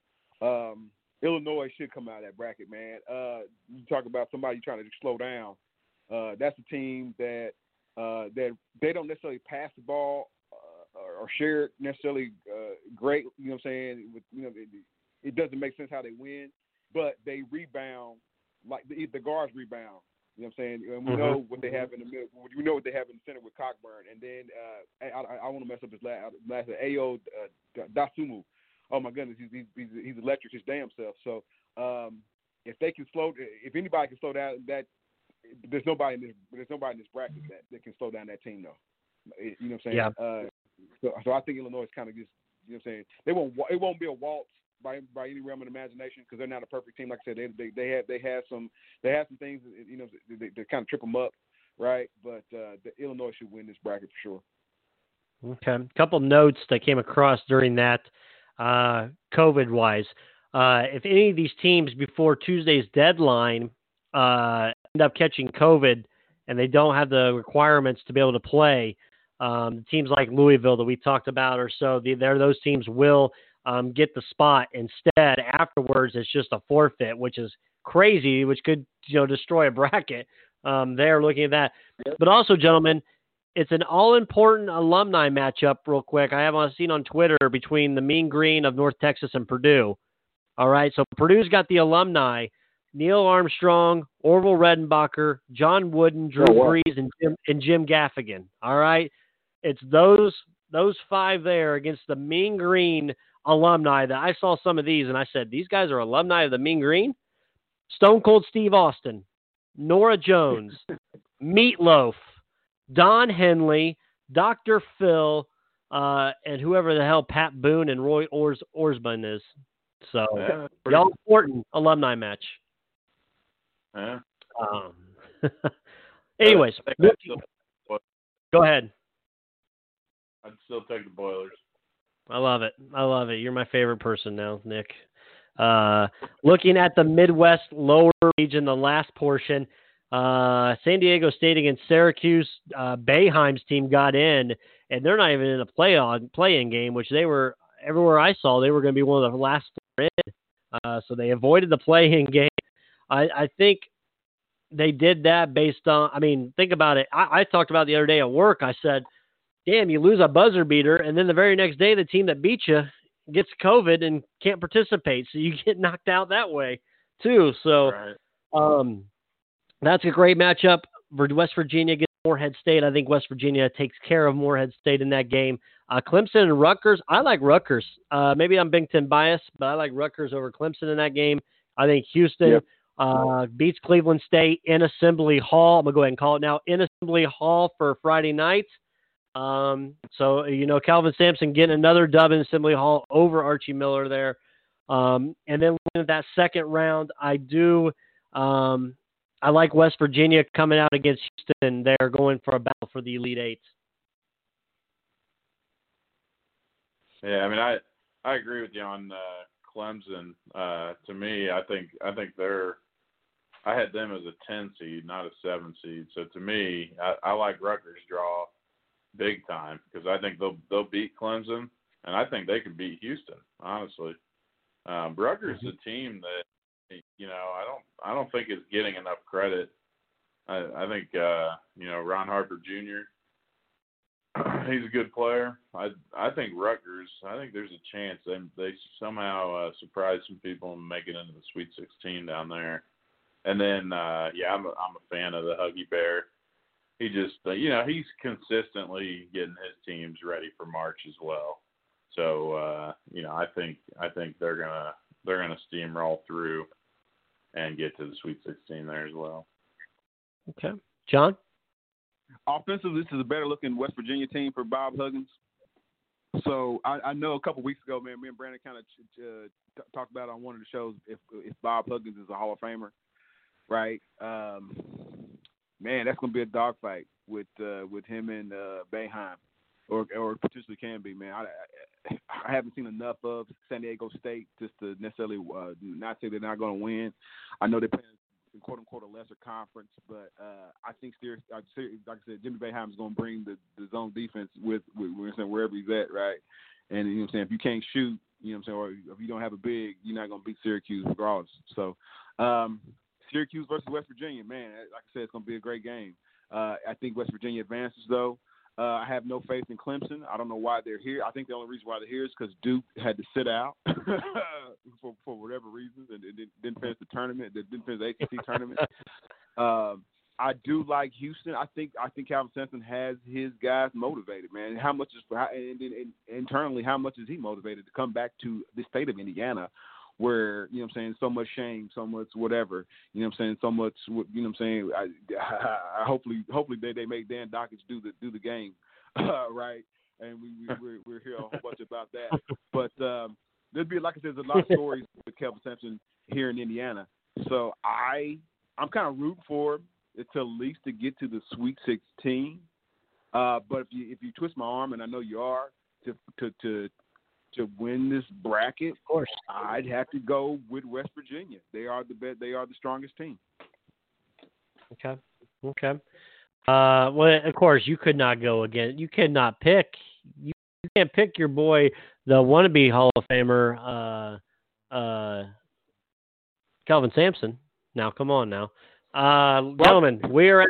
Illinois should come out of that bracket, man. You talk about somebody trying to slow down. That's a team that they don't necessarily pass the ball or share it necessarily great. You know what I'm saying? It doesn't make sense how they win, but they rebound like the guards rebound. You know what I'm saying? And we know what they have in the middle. We know what they have in the center with Cockburn. And then I want to mess up his last Ayo Dasumu. Oh my goodness, he's electric his damn self. So if anybody can slow down that, there's nobody in this bracket that can slow down that team though. You know what I'm saying? Yeah. So I think Illinois is kind of just, you know what I'm saying, it won't be a waltz by any realm of imagination because they're not a perfect team. Like I said, they have some things that kind of trip them up, right? But the Illinois should win this bracket for sure. Okay, a couple notes that came across during that. COVID-wise, if any of these teams before Tuesday's deadline end up catching COVID and they don't have the requirements to be able to play, teams like Louisville that we talked about or so, those teams will get the spot. Instead, afterwards, it's just a forfeit, which is crazy, which could destroy a bracket. They're looking at that. Yep. But also, gentlemen, it's an all-important alumni matchup real quick. I have seen on Twitter between the Mean Green of North Texas and Purdue. All right, so Purdue's got the alumni, Neil Armstrong, Orville Redenbacher, John Wooden, Drew Brees, and Jim Gaffigan. All right, it's those five there against the Mean Green alumni that I saw some of these, and I said, these guys are alumni of the Mean Green? Stone Cold Steve Austin, Nora Jones, Meatloaf, Don Henley, Dr. Phil, and whoever the hell Pat Boone and Roy Orsman is. So, y'all important alumni match. Yeah. Anyways, go ahead. I'd still take the Boilers. I love it. I love it. You're my favorite person now, Nick. Looking at the Midwest lower region, the last portion, San Diego State against Syracuse. Boeheim's team got in, and they're not even in a play-in game, which they were, everywhere I saw, they were going to be one of the last four in. So they avoided the play-in game. I think they did that based on, I mean, think about it. I talked about it the other day at work. I said, damn, you lose a buzzer beater, and then the very next day the team that beat you gets COVID and can't participate. So you get knocked out that way too. So that's a great matchup. West Virginia gets Morehead State. I think West Virginia takes care of Morehead State in that game. Clemson and Rutgers. I like Rutgers. Maybe I'm Big Ten biased, but I like Rutgers over Clemson in that game. I think Houston beats Cleveland State in Assembly Hall. I'm going to go ahead and call it now. In Assembly Hall for Friday night. So, Calvin Sampson getting another dub in Assembly Hall over Archie Miller there. And then looking at that second round, I like West Virginia coming out against Houston. They're going for a battle for the Elite Eight. Yeah, I mean, I agree with you on Clemson. To me, I think I had them as a 10 seed, not a 7 seed. So to me, I like Rutgers draw big time because I think they'll beat Clemson, and I think they can beat Houston. Honestly, Rutgers is a team that I don't think is getting enough credit. I think Ron Harper Jr. He's a good player. I think Rutgers. I think there's a chance they somehow surprise some people and make it into the Sweet 16 down there. And then I'm a fan of the Huggy Bear. He just he's consistently getting his teams ready for March as well. So I think they're gonna steamroll through and get to the Sweet 16 there as well. Okay, John. Offensively, this is a better-looking West Virginia team for Bob Huggins. So I know a couple weeks ago, man, me and Brandon kind of talked about on one of the shows if Bob Huggins is a Hall of Famer, right? Man, that's gonna be a dogfight with him and Boeheim, or potentially can be. Man, I haven't seen enough of San Diego State just to necessarily not say they're not going to win. I know they're playing in quote unquote a lesser conference, but I think like I said, Jimmy Boeheim is going to bring the zone defense with wherever he's at, right? And if you can't shoot, or if you don't have a big, you're not going to beat Syracuse regardless. So. Syracuse versus West Virginia, man, like I said, it's going to be a great game. I think West Virginia advances, though. I have no faith in Clemson. I don't know why they're here. I think the only reason why they're here is because Duke had to sit out for whatever reasons and didn't finish the tournament. They didn't finish the ACC tournament. I do like Houston. I think Calvin Sampson has his guys motivated, man. How much internally, how much is he motivated to come back to the state of Indiana? Where, so much shame, so much whatever, so much, I hopefully they make Dan Dockage do the game, right? And we're hear a whole bunch about that. But there'd be, like I said, there's a lot of stories with Kelvin Sampson here in Indiana. So I'm kind of rooting for him to at least to get to the Sweet 16. But if you twist my arm, and I know you are, to win this bracket, of course, I'd have to go with West Virginia. They are the best. They are the strongest team. Okay. Well, of course, you could not go again. You cannot pick. You can't pick your boy, the wannabe Hall of Famer, Calvin Sampson. Now, come on, now, gentlemen, we're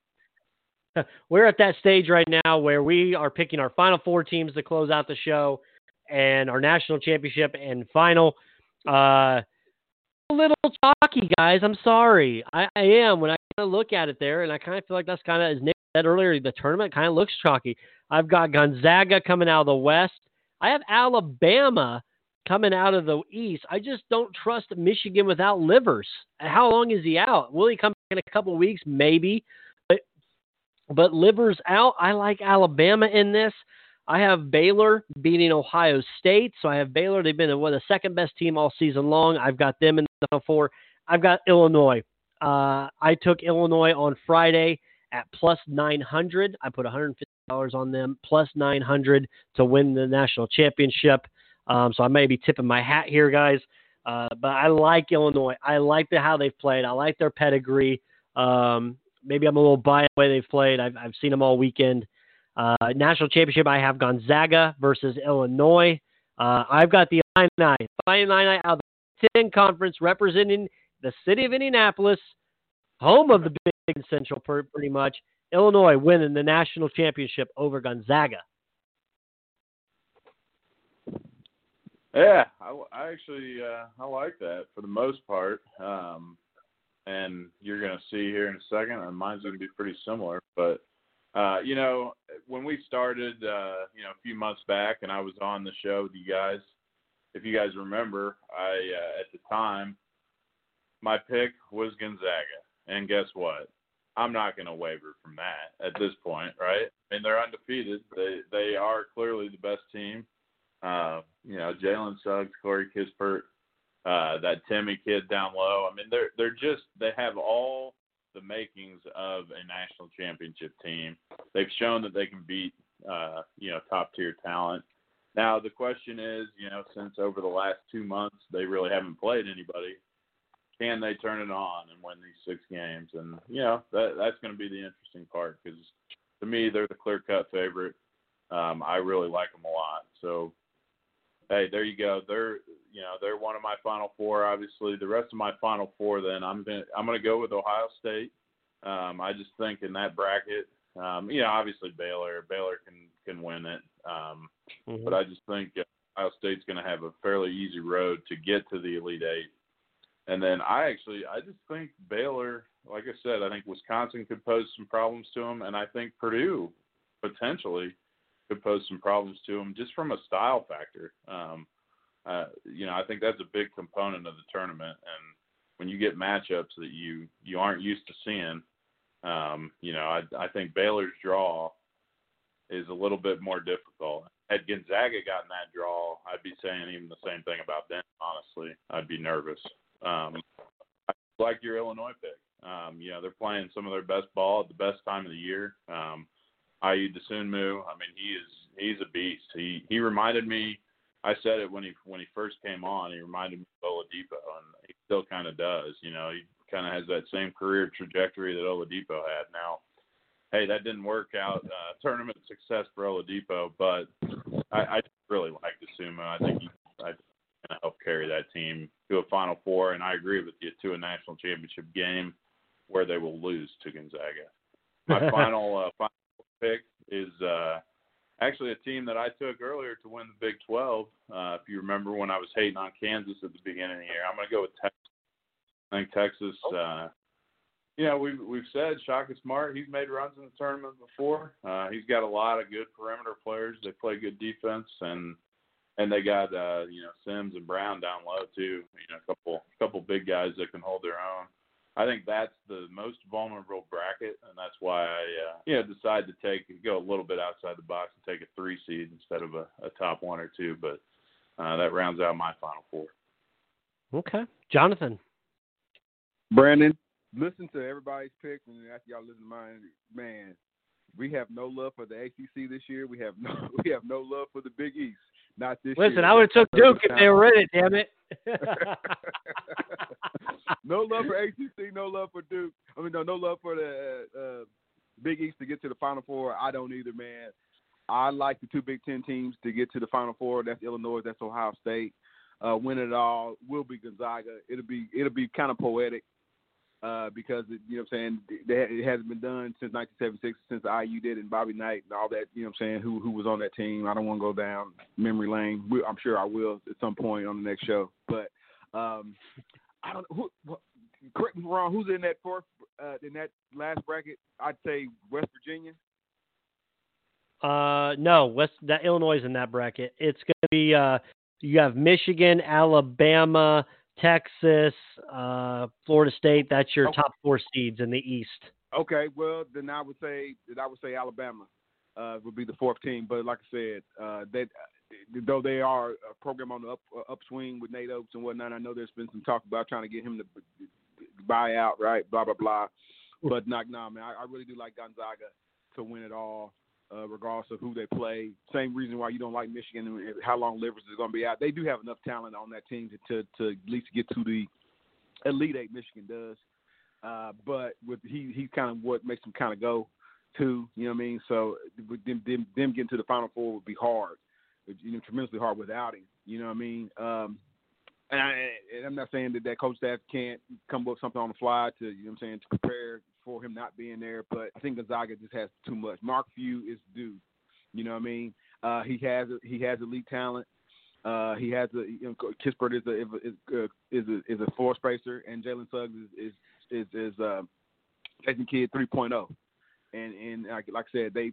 at that stage right now where we are picking our final four teams to close out the show. And our national championship and final. A little chalky, guys. I'm sorry. I am. When I kind of look at it there, and I kind of feel like that's kind of, as Nick said earlier, the tournament kind of looks chalky. I've got Gonzaga coming out of the West. I have Alabama coming out of the East. I just don't trust Michigan without Livers. How long is he out? Will he come back in a couple of weeks? Maybe. But Livers out. I like Alabama in this. I have Baylor beating Ohio State. So I have Baylor. They've been the second best team all season long. I've got them in the Final Four. I've got Illinois. I took Illinois on Friday at plus 900. I put $150 on them, plus 900 to win the national championship. So I may be tipping my hat here, guys. But I like Illinois. I like how they've played. I like their pedigree. Maybe I'm a little biased the way they've played. I've seen them all weekend. National championship, I have Gonzaga versus Illinois. I've got the Illini out of the 10 conference representing the city of Indianapolis, home of the Big Central pretty much. Illinois winning the national championship over Gonzaga. Yeah, I actually I like that for the most part. And you're going to see here in a second, and mine's going to be pretty similar. But, when we started, a few months back, and I was on the show with you guys, if you guys remember, at the time, my pick was Gonzaga. And guess what? I'm not going to waver from that at this point, right? I mean, they're undefeated. They are clearly the best team. Jalen Suggs, Corey Kispert, that Timmy kid down low. I mean, they have all the makings of a national championship team. They've shown that they can beat, top tier talent. Now the question is, since over the last 2 months they really haven't played anybody, can they turn it on and win these 6 games? And that's going to be the interesting part because to me they're the clear-cut favorite. I really like them a lot. So. Hey, there you go. They're one of my Final Four. Obviously, the rest of my Final Four. Then I'm gonna go with Ohio State. I just think in that bracket, obviously Baylor can win it. But I just think Ohio State's gonna have a fairly easy road to get to the Elite Eight. And then I just think Baylor, like I said, I think Wisconsin could pose some problems to them, and I think Purdue potentially could pose some problems to them just from a style factor. I think that's a big component of the tournament. And when you get matchups that you aren't used to seeing, I think Baylor's draw is a little bit more difficult. Had Gonzaga gotten that draw, I'd be saying even the same thing about them, honestly. I'd be nervous. I like your Illinois pick. They're playing some of their best ball at the best time of the year. Ayu Dosunmu, I mean, he's a beast. He reminded me. I said it when he first came on. He reminded me of Oladipo, and he still kind of does. He kind of has that same career trajectory that Oladipo had. Now, hey, that didn't work out. Tournament success for Oladipo, but I really like Dosunmu. I think he's going to help carry that team to a Final Four, and I agree with you, to a national championship game where they will lose to Gonzaga. My final pick is actually a team that I took earlier to win the Big 12. If you remember when I was hating on Kansas at the beginning of the year, I'm going to go with Texas. I think Texas, we've said Shaka Smart, he's made runs in the tournament before. He's got a lot of good perimeter players. They play good defense, and they got Sims and Brown down low too. A couple big guys that can hold their own. I think that's the most vulnerable bracket, and that's why I decided to go a little bit outside the box and take a 3 seed instead of a top 1 or 2. But that rounds out my Final Four. Okay, Jonathan. Brandon, listen to everybody's picks, and after y'all listen to mine, man, we have no love for the ACC this year. We have no love for the Big East. Not this year. Listen, I would have took Duke if they were in it, damn it. No love for ACC, no love for Duke. I mean, no love for the Big East to get to the Final Four. I don't either, man. I like the 2 Big Ten teams to get to the Final Four. That's Illinois, that's Ohio State. Win it all will be Gonzaga. It'll be kind of poetic because it hasn't been done since 1976, since IU did it and Bobby Knight and all that. Who was on that team. I don't want to go down memory lane. I'm sure I will at some point on the next show, but. I don't know correct me if I'm wrong. Who's in that in that last bracket? I'd say West Virginia. No, Illinois is in that bracket. It's going to be you have Michigan, Alabama, Texas, Florida State. That's your top 4 seeds in the East. Okay, well then I would say Alabama would be the 4th team. But like I said, though they are a program on the upswing with Nate Oates and whatnot, I know there's been some talk about trying to get him to buy out, right? Blah blah blah. But nah, man, I really do like Gonzaga to win it all, regardless of who they play. Same reason why you don't like Michigan and how long Livers is going to be out. They do have enough talent on that team to at least get to the Elite Eight. Michigan does, but with he's kind of what makes them kind of go too. You know what I mean? So with them getting to the Final Four would be hard, tremendously hard without him. You know what I mean? And I'm not saying that coach staff can't come up with something on the fly to, to prepare for him not being there. But I think Gonzaga just has too much. Mark Few is due. You know what I mean? He has elite talent. He has Kispert is a floor spacer, and Jalen Suggs is Jason Kidd 3.0. And like I said, they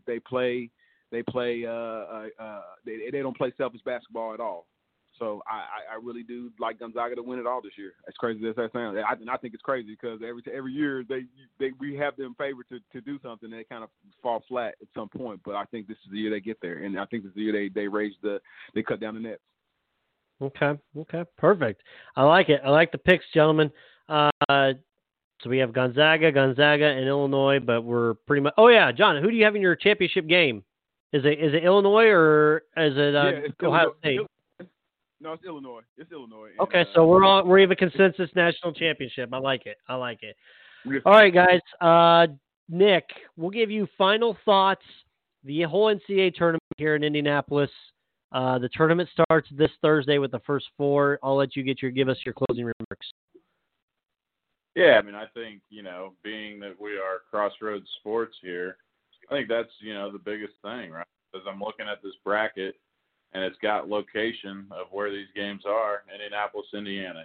don't play selfish basketball at all. So I really do like Gonzaga to win it all this year. As crazy as that sounds, I think it's crazy because every year we have them favored to do something and they kind of fall flat at some point. But I think this is the year they get there, and I think this is the year they cut down the nets. Okay, perfect. I like it. I like the picks, gentlemen. So we have Gonzaga, and Illinois, but we're pretty much. Oh yeah, John, who do you have in your championship game? Is it Illinois or is it Ohio State? No, it's Illinois. Okay, so we have a consensus national championship. I like it. All right, guys. Nick, we'll give you final thoughts. The whole NCAA tournament here in Indianapolis. The tournament starts this Thursday with the first four. I'll let you give us your closing remarks. Yeah, I mean, I think, being that we are Crossroads Sports here, I think that's, the biggest thing, right? Because I'm looking at this bracket, and it's got location of where these games are: Indianapolis, Indiana.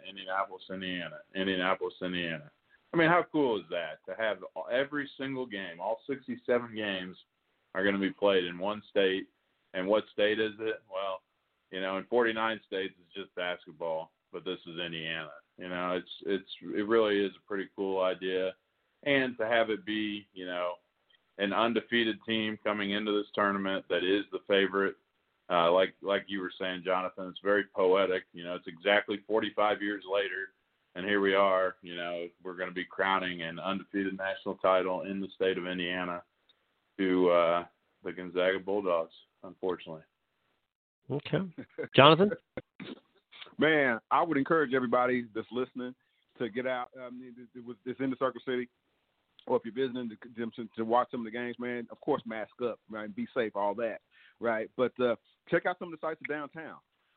I mean, how cool is that to have every single game, all 67 games are going to be played in one state? And what state is it? Well, in 49 states it's just basketball, but this is Indiana. It really is a pretty cool idea, and to have it be, an undefeated team coming into this tournament that is the favorite. Like you were saying, Jonathan, it's very poetic. It's exactly 45 years later, and here we are. We're going to be crowning an undefeated national title in the state of Indiana to the Gonzaga Bulldogs, unfortunately. Okay. Jonathan? Man, I would encourage everybody that's listening to get out. It's in the Circle City, or if you're visiting, to watch some of the games, man. Of course, mask up, right? Be safe, all that. Right, but check out some of the sites of downtown.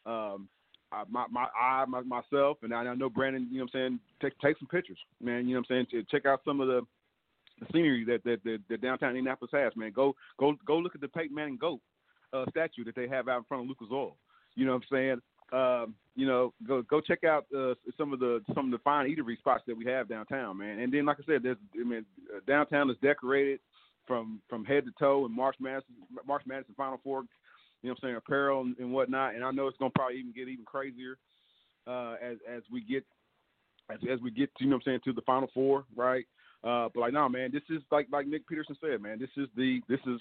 Myself, and I know Brandon. Take some pictures, man. Check out some of the scenery that downtown Indianapolis has, man. Go look at the Peyton Manning GOAT statue that they have out in front of Lucas Oil. You know what I'm saying? Go check out some of the fine eatery spots that we have downtown, man. And then, like I said, downtown is decorated from head to toe, and March Madison Final Four, apparel and whatnot. And I know it's gonna probably get even crazier as we get to the Final Four, right? But man, this is like Nick Peterson said, man. This is they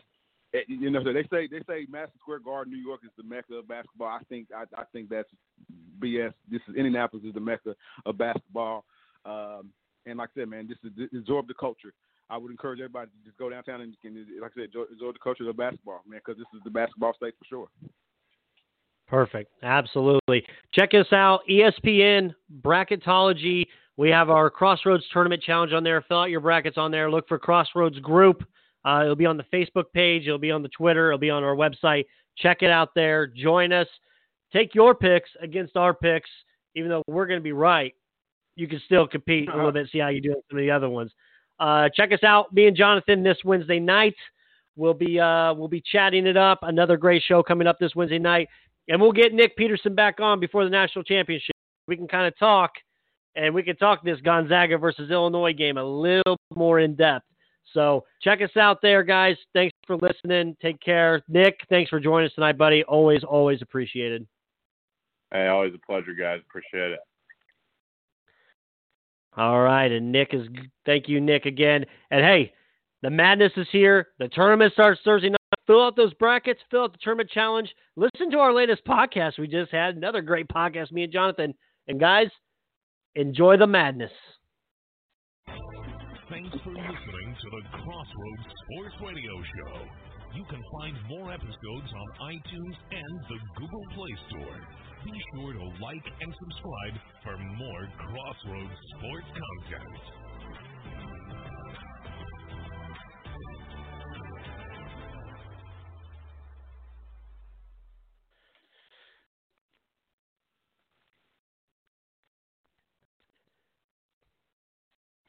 say Madison Square Garden, New York, is the mecca of basketball. I think that's BS. This is Indianapolis is the mecca of basketball. And like I said, man, this is absorb the culture. I would encourage everybody to just go downtown and like I said, absorb the culture of basketball, man, because this is the basketball state for sure. Perfect. Absolutely. Check us out, ESPN, Bracketology. We have our Crossroads Tournament Challenge on there. Fill out your brackets on there. Look for Crossroads Group. It'll be on the Facebook page. It'll be on the Twitter. It'll be on our website. Check it out there. Join us. Take your picks against our picks. Even though we're going to be right, you can still compete a little bit, see how you do with some of the other ones. Check us out, me and Jonathan, this Wednesday night. We'll be chatting it up. Another great show coming up this Wednesday night. And we'll get Nick Peterson back on before the national championship. We can kind of talk, and we can talk this Gonzaga versus Illinois game a little more in depth. So check us out there, guys. Thanks for listening. Take care. Nick, thanks for joining us tonight, buddy. Always, always appreciated. Hey, always a pleasure, guys. Appreciate it. All right, and thank you, Nick, again. And hey, the madness is here. The tournament starts Thursday night. Fill out those brackets. Fill out the tournament challenge. Listen to our latest podcast we just had. Another great podcast, me and Jonathan. And guys, enjoy the madness. Thanks for listening to the Crossroads Sports Radio Show. You can find more episodes on iTunes and the Google Play Store. Be sure to like and subscribe for more Crossroads sports content.